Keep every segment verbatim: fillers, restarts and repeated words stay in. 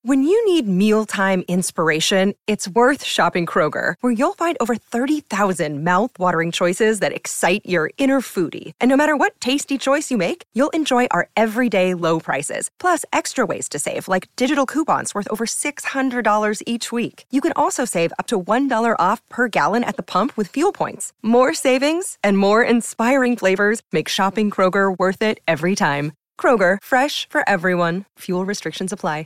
When you need mealtime inspiration, it's worth shopping Kroger, where you'll find over thirty thousand mouth-watering choices that excite your inner foodie. And no matter what tasty choice you make, you'll enjoy our everyday low prices, plus extra ways to save, like digital coupons worth over six hundred dollars each week. You can also save up to one dollar off per gallon at the pump with fuel points. More savings and more inspiring flavors make shopping Kroger worth it every time. Kroger, fresh for everyone. Fuel restrictions apply.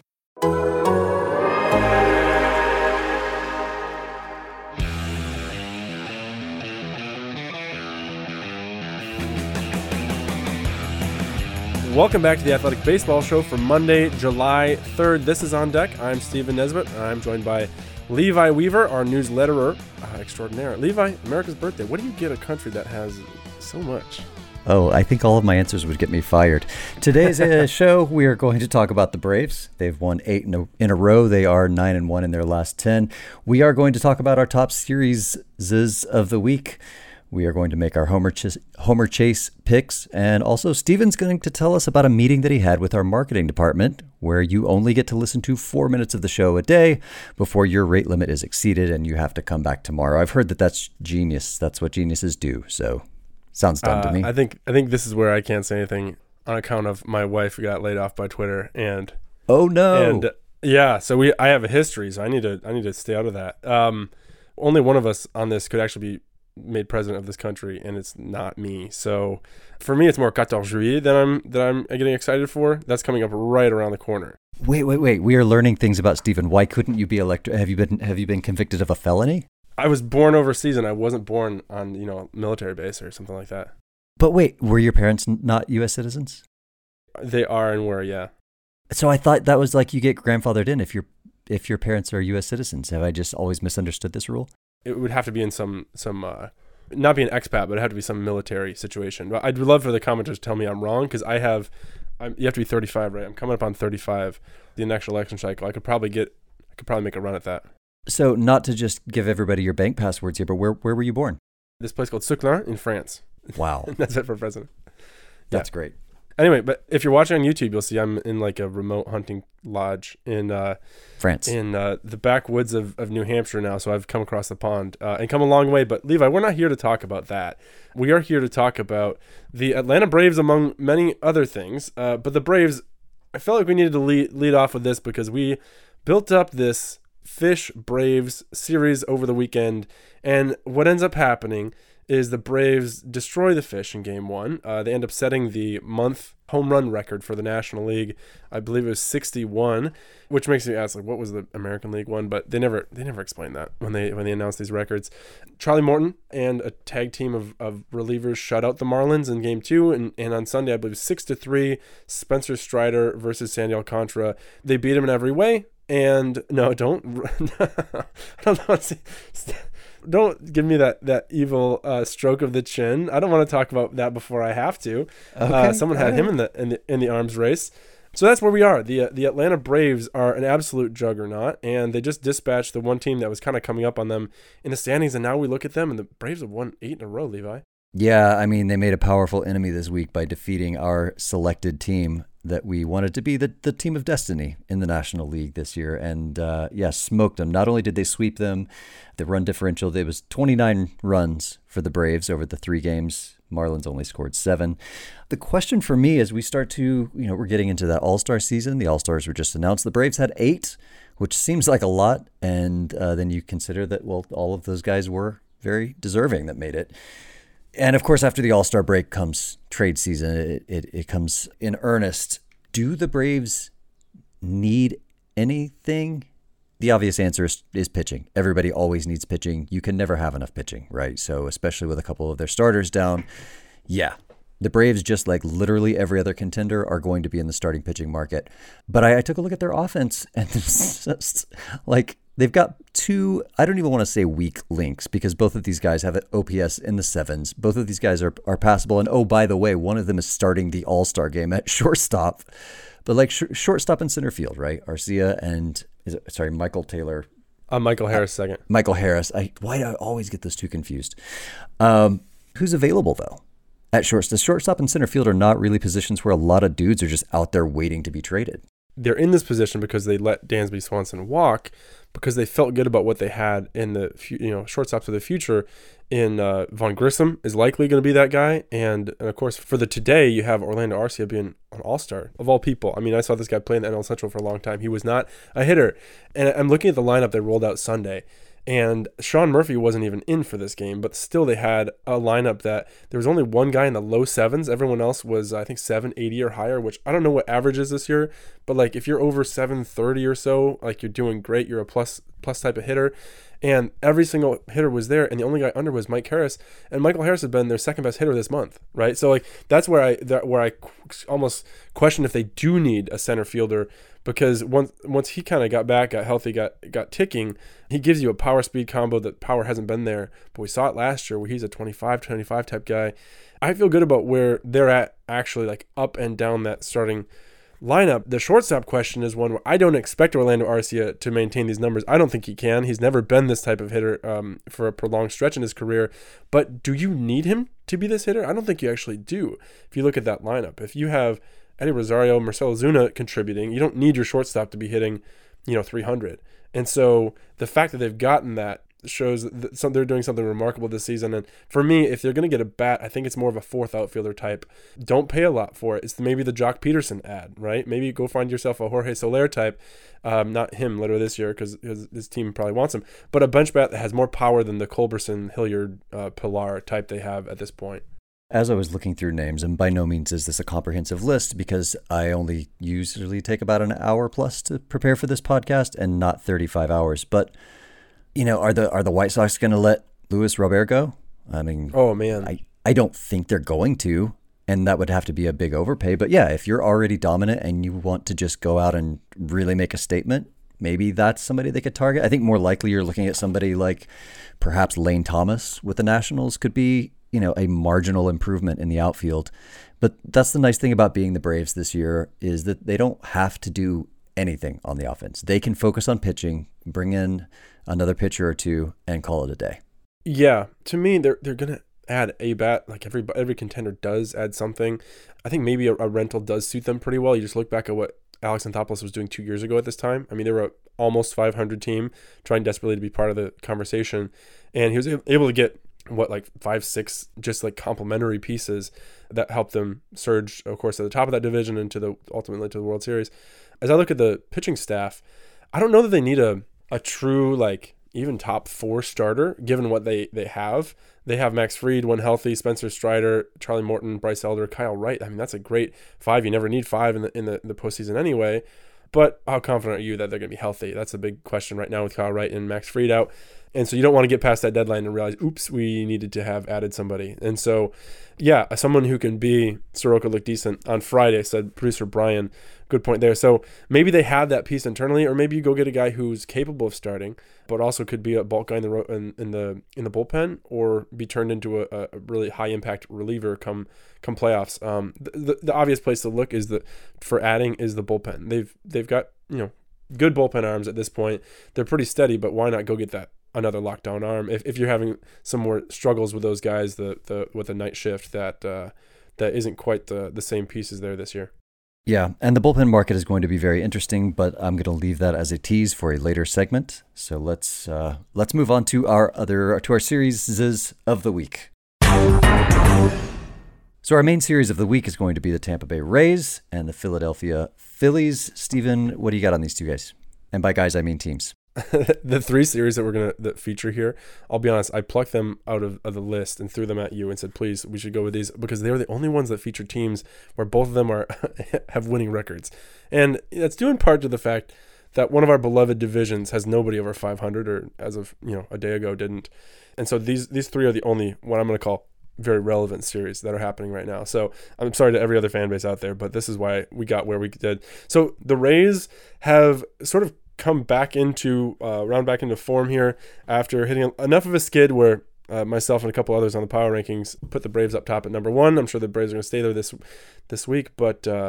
Welcome back to the Athletic Baseball Show for Monday, July third. This is On Deck. I'm Stephen Nesbitt. I'm joined by Levi Weaver, our newsletterer uh, extraordinaire. Levi, America's birthday. What do you get a country that has so much? Oh, I think all of my answers would get me fired. Today's uh, show, we are going to talk about the Braves. They've won eight in a, in a row. They are nine and one in their last ten. We are going to talk about our top series of the week. We are going to make our Homer, Ch- Homer Chase picks. And also, Steven's going to tell us about a meeting that he had with our marketing department, where you only get to listen to four minutes of the show a day before your rate limit is exceeded and you have to come back tomorrow. I've heard that that's genius. That's what geniuses do. So sounds dumb uh, to me. I think I think this is where I can't say anything on account of my wife got laid off by Twitter. And oh no. And yeah, so we I have a history, so I need to I need to stay out of that. Um, only one of us on this could actually be made president of this country, and it's not me. So for me, it's more fourteen juillet that I'm that I'm getting excited for. That's coming up right around the corner. Wait, wait, wait. We are learning things about Stephen. Why couldn't you be elected? Have you been have you been convicted of a felony? I was born overseas, and I wasn't born on, you know, military base or something like that. But wait, were your parents not U S citizens? They are and were, yeah. So I thought that was like you get grandfathered in if your if your parents are U S citizens. Have I just always misunderstood this rule? It would have to be in some some uh, not be an expat, but it'd have to be some military situation. But I'd love for the commenters to tell me I'm wrong, because I have I'm, you have to be thirty-five, right? I'm coming up on thirty-five. The next election cycle, I could probably get I could probably make a run at that. So not to just give everybody your bank passwords here, but where where were you born? This place called Souclin in France. Wow. That's it for president. That's yeah. great. Anyway, but if you're watching on YouTube, you'll see I'm in like a remote hunting lodge in uh, France, in uh, the backwoods of, of New Hampshire now. So I've come across the pond uh, and come a long way. But Levi, we're not here to talk about that. We are here to talk about the Atlanta Braves, among many other things. Uh, but the Braves, I felt like we needed to lead, lead off with this because we built up this Fish Braves series over the weekend. And what ends up happening is the Braves destroy the Fish in game one. Uh, they end up setting the month home run record for the National League. I believe it was sixty-one, which makes me ask, like, what was the American League one? But they never they never explained that when they when they announced these records. Charlie Morton and a tag team of, of relievers shut out the Marlins in game two. And, and on Sunday, I believe six to three, Spencer Strider versus Sandy Alcantara. They beat him in every way. And no, don't, I don't know. Don't give me that, that evil uh, stroke of the chin. I don't want to talk about that before I have to. Okay. Uh, someone had him in the, in the in the arms race. So that's where we are. The uh, the Atlanta Braves are an absolute juggernaut, and they just dispatched the one team that was kind of coming up on them in the standings, and now we look at them, and the Braves have won eight in a row, Levi. Yeah, I mean, they made a powerful enemy this week by defeating our selected team that we wanted to be the, the team of destiny in the National League this year. And uh, yeah, smoked them. Not only did they sweep them, the run differential, there was twenty-nine runs for the Braves over the three games. Marlins only scored seven. The question for me as we start to, you know, we're getting into that All-Star season. The All-Stars were just announced. The Braves had eight, which seems like a lot. And uh, then you consider that, well, all of those guys were very deserving that made it. And of course, after the All-Star break comes trade season. It, it, it comes in earnest. Do the Braves need anything? The obvious answer is, is pitching. Everybody always needs pitching. You can never have enough pitching, right? So especially with a couple of their starters down, yeah. The Braves, just like literally every other contender, are going to be in the starting pitching market. But I, I took a look at their offense, and it's just like they've got two, I don't even want to say weak links, because both of these guys have an O P S in the sevens. Both of these guys are, are passable. And oh, by the way, one of them is starting the All-Star game at shortstop. But like sh- shortstop and center field, right? Arcia and, is it, sorry, Michael Taylor. Uh, Michael Harris second. Michael Harris. I, why do I always get those two confused? Um, who's available, though? At shortstop, the shortstop and center field are not really positions where a lot of dudes are just out there waiting to be traded. they're in this position because they let Dansby Swanson walk, because they felt good about what they had in the you know shortstops of the future. In uh, Vaughn Grissom is likely going to be that guy, and, and of course for the today you have Orlando Arcia being an all-star of all people. I mean, I saw this guy play in the N L Central for a long time. He was not a hitter, and I'm looking at the lineup they rolled out Sunday. And Sean Murphy wasn't even in for this game, but still they had a lineup that there was only one guy in the low sevens. Everyone else was, I think, seven eighty or higher, which I don't know what average is this year. But like if you're over seven thirty or so, like you're doing great. You're a plus plus type of hitter. And every single hitter was there, and the only guy under was Mike Harris. And Michael Harris has been their second best hitter this month, right? So like that's where I that, where I almost question if they do need a center fielder, because once once he kind of got back, got healthy, got got ticking, he gives you a power speed combo that power hasn't been there. But we saw it last year where he's a twenty-five twenty-five type guy. I feel good about where they're at, actually, like up and down that starting lineup. The shortstop question is one where I don't expect Orlando Arcia to maintain these numbers. I don't think he can. He's never been this type of hitter um, for a prolonged stretch in his career. But do you need him to be this hitter? I don't think you actually do. If you look at that lineup, if you have Eddie Rosario, Marcell Ozuna contributing, you don't need your shortstop to be hitting, you know, three hundred. And so the fact that they've gotten that shows that some, they're doing something remarkable this season. And for me, if they're going to get a bat, I think it's more of a fourth outfielder type. Don't pay a lot for it. It's maybe the Jock Peterson ad, right? Maybe go find yourself a Jorge Soler type. Um, not him later this year because his, his team probably wants him. But a bench bat that has more power than the Culberson, Hilliard, uh, Pilar type they have at this point. As I was looking through names, and by no means is this a comprehensive list because I only usually take about an hour plus to prepare for this podcast and not thirty-five hours. But, you know, are the are the White Sox going to let Luis Robert go? I mean, oh man, I, I don't think they're going to, and that would have to be a big overpay. But yeah, if you're already dominant and you want to just go out and really make a statement, maybe that's somebody they could target. I think more likely you're looking at somebody like perhaps Lane Thomas with the Nationals could be, you know, a marginal improvement in the outfield. But that's the nice thing about being the Braves this year is that they don't have to do anything on the offense. They can focus on pitching, bring in another pitcher or two, and call it a day. Yeah, to me, they're they're gonna add a bat. Like every every contender does add something. I think maybe a, a rental does suit them pretty well. You just look back at what Alex Anthopoulos was doing two years ago at this time. I mean, they were a almost five hundred team, trying desperately to be part of the conversation, and he was able to get what, like five, six, just like complementary pieces that helped them surge, of course, at the top of that division and to the ultimately to the World Series. As I look at the pitching staff, I don't know that they need a a true like even top four starter given what they they have. They have Max Fried when healthy, Spencer Strider, Charlie Morton, Bryce Elder, Kyle Wright. I mean, that's a great five. You never need five in the in the, in the postseason anyway. But how confident are you that they're going to be healthy? That's a big question right now with Kyle Wright and Max Fried out. And so you don't want to get past that deadline and realize, oops, we needed to have added somebody. And so, yeah, someone who can be Soroka look decent on Friday, said producer Brian. Good point there. So maybe they have that piece internally, or maybe you go get a guy who's capable of starting, but also could be a bulk guy in the ro- in, in the in the bullpen, or be turned into a, a really high impact reliever come come playoffs. Um, the, the the obvious place to look is the for adding is the bullpen. They've they've got you know good bullpen arms at this point. They're pretty steady, but why not go get that another lockdown arm if if you're having some more struggles with those guys the the with a night shift that uh, that isn't quite the the same pieces there this year. Yeah, and the bullpen market is going to be very interesting, but I'm going to leave that as a tease for a later segment. So let's uh, let's move on to our other to our series of the week. So our main series of the week is going to be the Tampa Bay Rays and the Philadelphia Phillies. Steven, what do you got on these two guys? And by guys, I mean teams. The three series that we're going to that feature here, I'll be honest, I plucked them out of, of the list and threw them at you and said, please, we should go with these because they are the only ones that feature teams where both of them are have winning records. And that's due in part to the fact that one of our beloved divisions has nobody over five hundred, or as of you know a day ago didn't. And so these these three are the only what I'm going to call very relevant series that are happening right now. So I'm sorry to every other fan base out there, but this is why we got where we did. So the Rays have sort of come back into uh, round back into form here after hitting enough of a skid where uh, myself and a couple others on the power rankings put the Braves up top at number one. I'm sure the Braves are going to stay there this this week, but uh,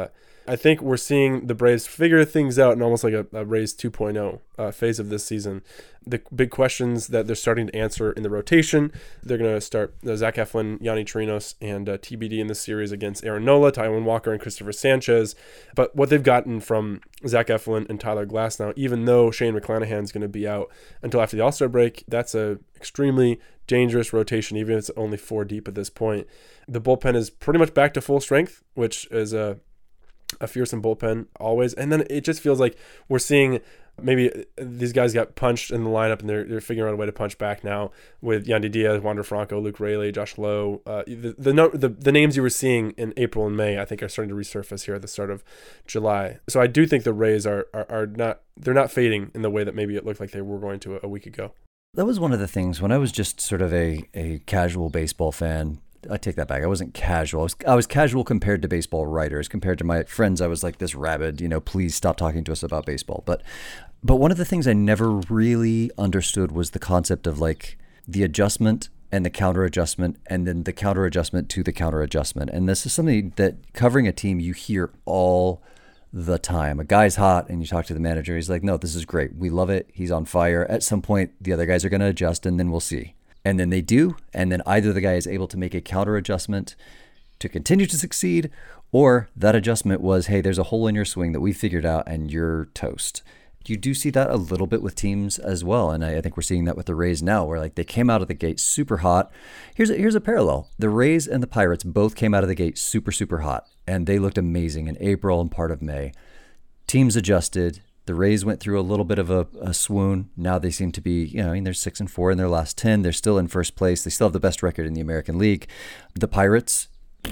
I think we're seeing the Braves figure things out in almost like a, a Rays two point oh uh, phase of this season. The big questions that they're starting to answer in the rotation, they're going to start uh, Zach Eflin, Yanni Chirinos, and uh, T B D in this series against Aaron Nola, Taijuan Walker, and Christopher Sanchez. But what they've gotten from Zach Eflin and Tyler Glasnow, even though Shane McClanahan's going to be out until after the All-Star break, that's a extremely dangerous rotation, even if it's only four deep at this point. The bullpen is pretty much back to full strength, which is a a fearsome bullpen always. And then it just feels like we're seeing maybe these guys got punched in the lineup and they're, they're figuring out a way to punch back now with Yandy Diaz, Wander Franco, Luke Raley, Josh Lowe. Uh, the, the, the, the names you were seeing in April and May, I think, are starting to resurface here at the start of July. So I do think the Rays are, are, are not, they're not fading in the way that maybe it looked like they were going to a, a week ago. That was one of the things when I was just sort of a, a casual baseball fan. I take that back. I wasn't casual. I was, I was casual compared to baseball writers. Compared to my friends, I was like this rabid, you know, please stop talking to us about baseball. But but one of the things I never really understood was the concept of like the adjustment and the counter adjustment and then the counter adjustment to the counter adjustment. And this is something that covering a team you hear all the time. A guy's hot and you talk to the manager. He's like, no, this is great. We love it. He's on fire. At some point, the other guys are going to adjust and then we'll see. And then they do, and then either the guy is able to make a counter adjustment to continue to succeed, or that adjustment was, hey, there's a hole in your swing that we figured out and you're toast. You do see that a little bit with teams as well, and I, I think we're seeing that with the Rays now, where like they came out of the gate super hot. Here's a, here's a parallel. The Rays and the Pirates both came out of the gate super, super hot, and they looked amazing in April and part of May. Teams adjusted. The Rays went through a little bit of a, a swoon. Now they seem to be, you know, I mean, they're six and four in their last ten. They're still in first place. They still have the best record in the American League. The Pirates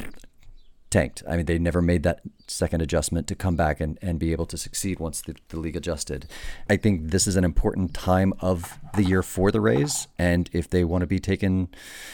tanked. I mean, they never made that second adjustment to come back and, and be able to succeed once the, the league adjusted. I think this is an important time of the year for the Rays. And if they want to be taken,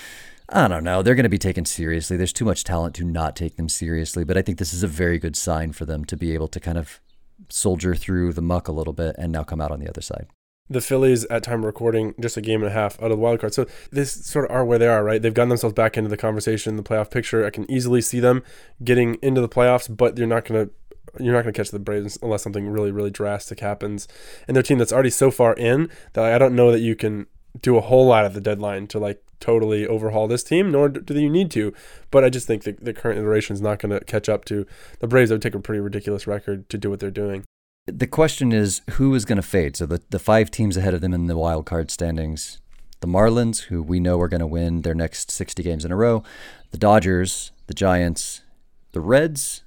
I don't know, they're going to be taken seriously. There's too much talent to not take them seriously. But I think this is a very good sign for them to be able to kind of soldier through the muck a little bit and now come out on the other side. The Phillies, at time of recording, just a game and a half out of the wild card. So this sort of are where they are, right? They've gotten themselves back into the conversation, the playoff picture. I can easily see them getting into the playoffs, but you're not going to you're not going to catch the Braves unless something really, really drastic happens. And their team that's already so far in that I don't know that you can do a whole lot at the deadline to like totally overhaul this team, nor do you need to. But I just think that the current iteration is not going to catch up to the Braves. That would take a pretty ridiculous record to do what they're doing. The question is, who is going to fade? So the, the five teams ahead of them in the wild card standings, the Marlins, who we know are going to win their next sixty games in a row, the Dodgers, the Giants, the Reds,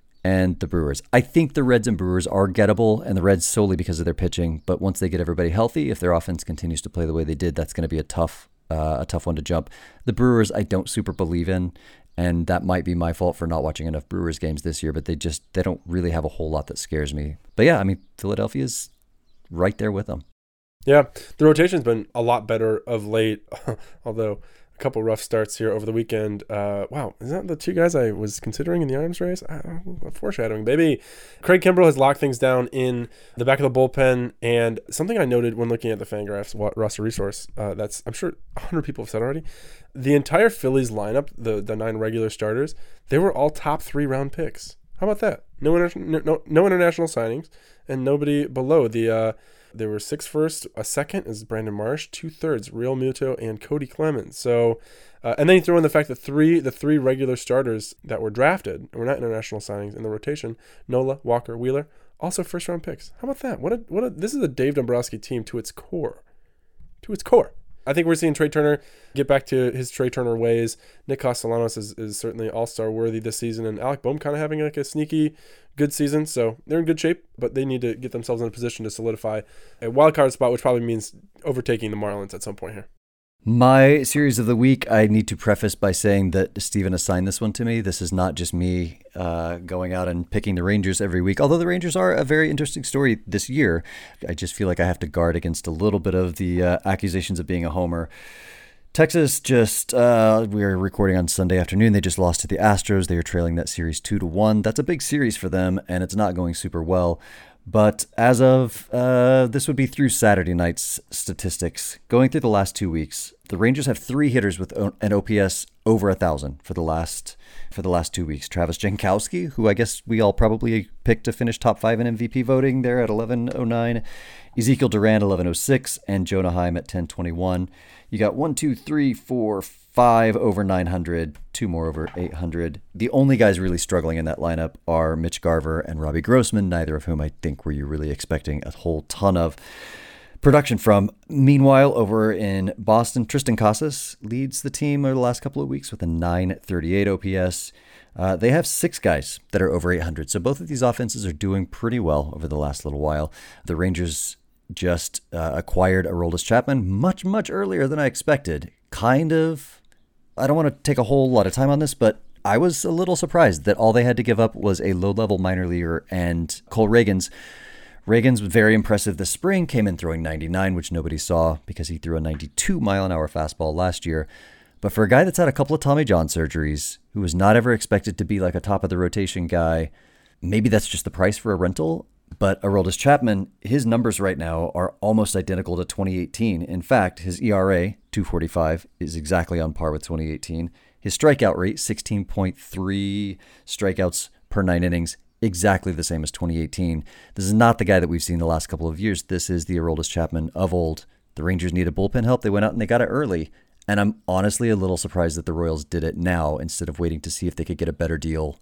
and the Brewers. I think the Reds and Brewers are gettable, and the Reds solely because of their pitching. But once they get everybody healthy, if their offense continues to play the way they did, that's going to be a tough uh, a tough one to jump. The Brewers, I don't super believe in. And that might be my fault for not watching enough Brewers games this year, but they just, they don't really have a whole lot that scares me. But yeah, I mean, Philadelphia's right there with them. Yeah, the rotation's been a lot better of late, although a couple rough starts here over the weekend. Uh, wow, is that the two guys I was considering in the arms race? Uh, foreshadowing, baby. Craig Kimbrell has locked things down in the back of the bullpen, and something I noted when looking at the Fangraphs roster resource, uh, that's I'm sure one hundred people have said already, the entire Phillies lineup, the, the nine regular starters, they were all top three round picks. How about that? No, inter- no, no international signings, and nobody below the... Uh, There were six first, a second is Brandon Marsh, two thirds Real Muto and Cody Clemens. So, uh, and then you throw in the fact that three the three regular starters that were drafted were not international signings in the rotation. Nola, Walker, Wheeler, also first round picks. How about that? What a what a this is a Dave Dombrowski team to its core, to its core. I think we're seeing Trey Turner get back to his Trey Turner ways. Nick Castellanos is, is certainly all-star worthy this season, and Alec Boehm kind of having like a sneaky good season, so they're in good shape, but they need to get themselves in a position to solidify a wild card spot, which probably means overtaking the Marlins at some point here. My series of the week, I need to preface by saying that Steven assigned this one to me. This is not just me uh, going out and picking the Rangers every week, although the Rangers are a very interesting story this year. I just feel like I have to guard against a little bit of the uh, accusations of being a homer. Texas just, uh, we are recording on Sunday afternoon. They just lost to the Astros. They are trailing that series two to one. That's a big series for them, and it's not going super well. But as of, uh, this would be through Saturday night's statistics. Going through the last two weeks, the Rangers have three hitters with an O P S over one thousand for the last for the last two weeks. Travis Jankowski, who I guess we all probably picked to finish top five in M V P voting there at eleven oh nine. Ezekiel Duran, eleven oh six, and Jonah Heim at ten twenty-one. You got one, two, three, four, five over nine hundred, two more over eight hundred. The only guys really struggling in that lineup are Mitch Garver and Robbie Grossman, neither of whom I think were you really expecting a whole ton of production from. Meanwhile, over in Boston, Tristan Casas leads the team over the last couple of weeks with a nine thirty-eight O P S. Uh, they have six guys that are over eight hundred, so both of these offenses are doing pretty well over the last little while. The Rangers just uh, acquired Aroldis Chapman much, much earlier than I expected. Kind of, I don't want to take a whole lot of time on this, but I was a little surprised that all they had to give up was a low-level minor leaguer and Cole Reagans. Reagans was very impressive this spring, came in throwing ninety-nine, which nobody saw because he threw a ninety-two mile an hour fastball last year. But for a guy that's had a couple of Tommy John surgeries, who was not ever expected to be like a top-of-the-rotation guy, maybe that's just the price for a rental. But Aroldis Chapman, his numbers right now are almost identical to twenty eighteen. In fact, his E R A, two forty-five, is exactly on par with twenty eighteen. His strikeout rate, sixteen point three strikeouts per nine innings, exactly the same as twenty eighteen. This is not the guy that we've seen the last couple of years. This is the Aroldis Chapman of old. The Rangers needed bullpen help. They went out and they got it early. And I'm honestly a little surprised that the Royals did it now instead of waiting to see if they could get a better deal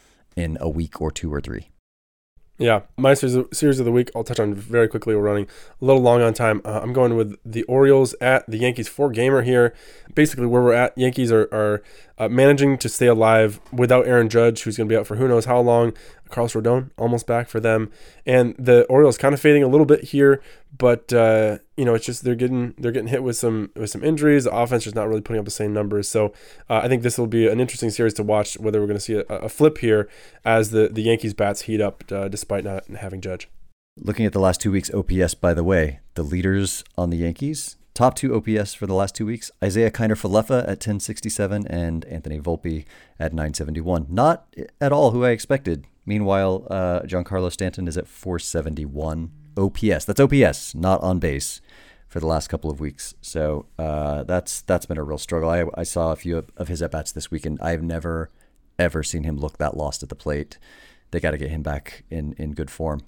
in a week or two or three. Yeah, my series of, series of the week, I'll touch on very quickly. We're running a little long on time. Uh, I'm going with the Orioles at the Yankees four-gamer here. Basically, where we're at, Yankees are, are uh, managing to stay alive without Aaron Judge, who's going to be out for who knows how long. Carlos Rodon, almost back for them. And the Orioles kind of fading a little bit here, but uh, you know, it's just they're getting they're getting hit with some with some injuries. The offense is not really putting up the same numbers. So uh, I think this will be an interesting series to watch, whether we're going to see a, a flip here as the, the Yankees bats heat up uh, despite not having Judge. Looking at the last two weeks' O P S, by the way, the leaders on the Yankees, top two O P S for the last two weeks, Isaiah Kiner-Falefa at ten sixty-seven and Anthony Volpe at nine seventy-one. Not at all who I expected. Meanwhile, uh, Giancarlo Stanton is at four seventy-one O P S. That's O P S, not on base, for the last couple of weeks. So uh, that's that's been a real struggle. I, I saw a few of, of his at-bats this week, and I've never, ever seen him look that lost at the plate. They got to get him back in, in good form.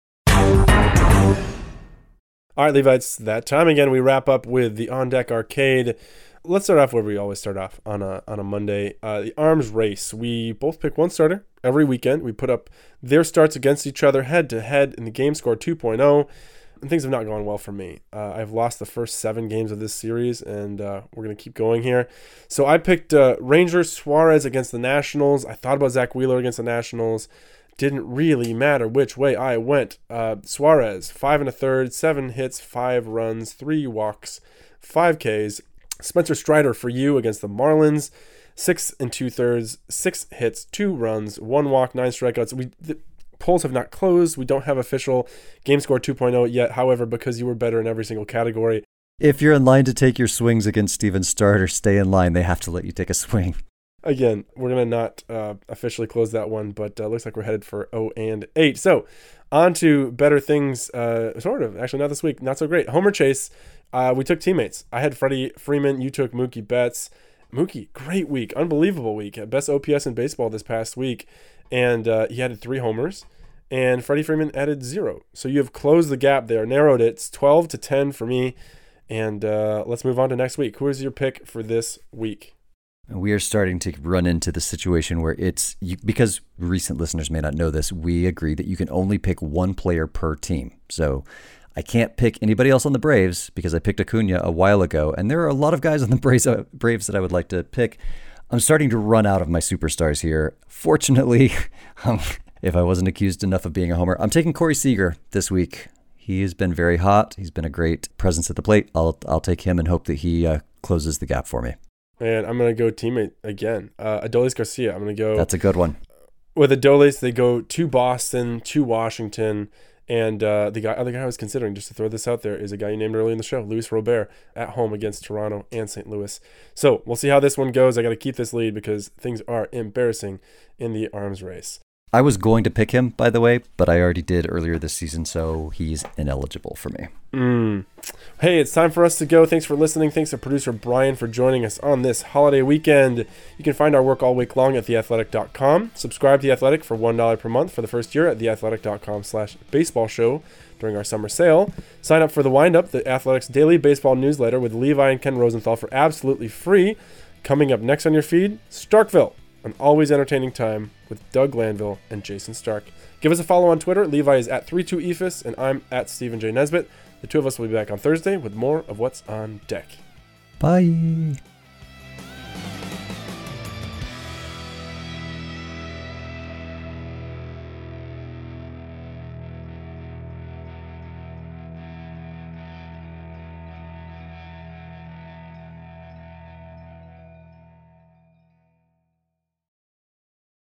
All right, Levi, it's that time again. We wrap up with the On Deck Arcade. Let's start off where we always start off on a on a Monday. Uh, the arms race. We both pick one starter every weekend. We put up their starts against each other head to head in the game score two point oh. And things have not gone well for me. Uh, I've lost the first seven games of this series, and uh, we're going to keep going here. So I picked uh, Rangers Suarez against the Nationals. I thought about Zach Wheeler against the Nationals. Didn't really matter which way I went. Uh, Suarez, five and a third, seven hits, five runs, three walks, five Ks. Spencer Strider for you against the Marlins, six and two thirds, six hits, two runs, one walk, nine strikeouts. We the polls have not closed. We don't have official game score two point oh yet. However, because you were better in every single category. If you're in line to take your swings against Steven Strider, stay in line. They have to let you take a swing. Again, we're going to not uh, officially close that one, but uh, looks like we're headed for oh and eight. So, on to better things, uh, sort of. Actually, not this week. Not so great. Homer Chase, uh, we took teammates. I had Freddie Freeman. You took Mookie Betts. Mookie, great week. Unbelievable week. Best O P S in baseball this past week. And uh, he added three homers. And Freddie Freeman added zero. So, you have closed the gap there, narrowed it. It's twelve to ten for me. And uh, let's move on to next week. Who is your pick for this week? We are starting to run into the situation where it's, you, because recent listeners may not know this, we agree that you can only pick one player per team. So I can't pick anybody else on the Braves because I picked Acuna a while ago, and there are a lot of guys on the Braves, uh, Braves that I would like to pick. I'm starting to run out of my superstars here. Fortunately, um, if I wasn't accused enough of being a homer, I'm taking Corey Seager this week. He has been very hot. He's been a great presence at the plate. I'll I'll take him and hope that he uh, closes the gap for me. And I'm going to go teammate again. Uh, Adolis Garcia. I'm going to go. That's a good one. With Adolis, they go to Boston, to Washington. And uh, the guy, other guy I was considering, just to throw this out there, is a guy you named early in the show, Luis Robert, at home against Toronto and Saint Louis. So we'll see how this one goes. I got to keep this lead because things are embarrassing in the arms race. I was going to pick him, by the way, but I already did earlier this season, so he's ineligible for me. Mm. Hey, it's time for us to go. Thanks for listening. Thanks to producer Brian for joining us on this holiday weekend. You can find our work all week long at the athletic dot com. Subscribe to The Athletic for one dollar per month for the first year at the athletic dot com slash baseball show during our summer sale. Sign up for The Windup, the Athletic's daily baseball newsletter with Levi and Ken Rosenthal for absolutely free. Coming up next on your feed, Starkville, an always entertaining time with Doug Glanville and Jason Stark. Give us a follow on Twitter. Levi is at thirty-two E F I S, and I'm at Stephen J. Nesbitt. The two of us will be back on Thursday with more of What's on Deck. Bye.